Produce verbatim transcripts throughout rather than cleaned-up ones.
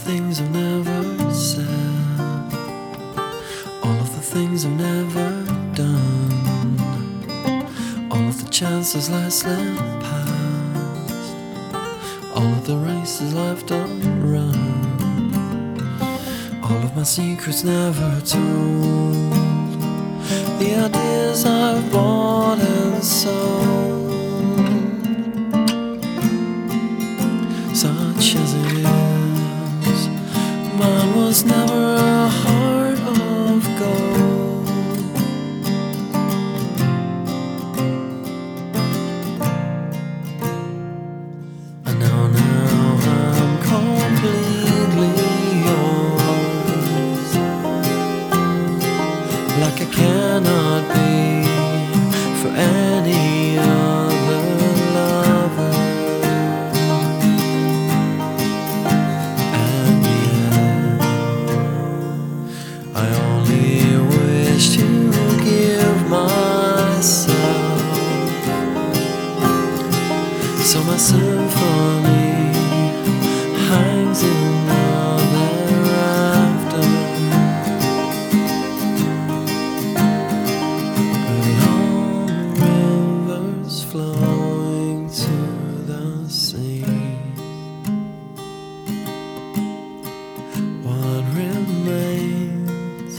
things I've never said, all of the things I've never done, all of the chances I slipped past, all of the races left unrun, all of my secrets never told, the ideas I've bought and sold, such as it is. Mine was never a heart of gold. And now, now I'm completely yours, like I cannot be for any other lover. And yet I only wish to give myself, so my symphony hangs in the thereafter. Long rivers flowing to the sea, what remains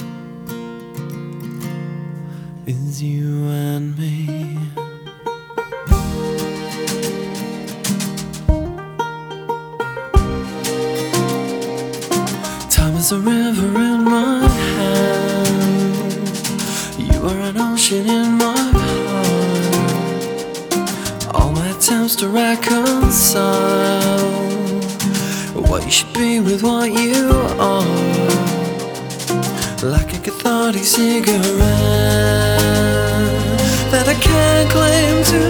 is you and me. Time is a river in my hand, you are an ocean in my heart. All my attempts to reconcile what you should be with what you are, like a cathartic cigarette that I can't claim to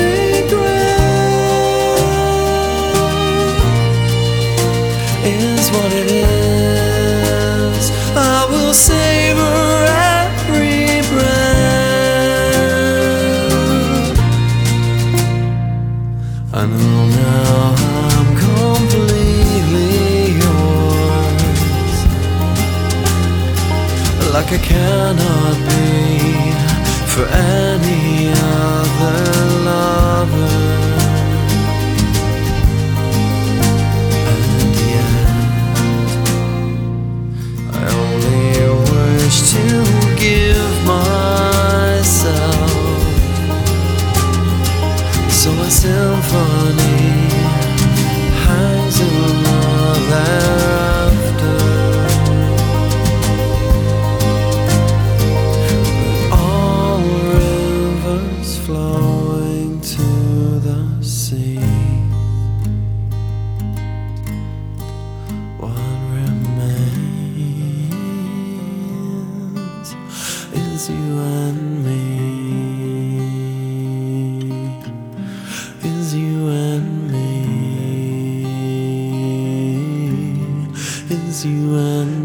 regret, is what it is. I will savor every breath. I know now I'm completely yours, like I cannot be for any other lover. To give myself, so my symphony hangs in the thereafter. But all rivers flowing to the sea, what remains is you and me, is you and me, is you and me.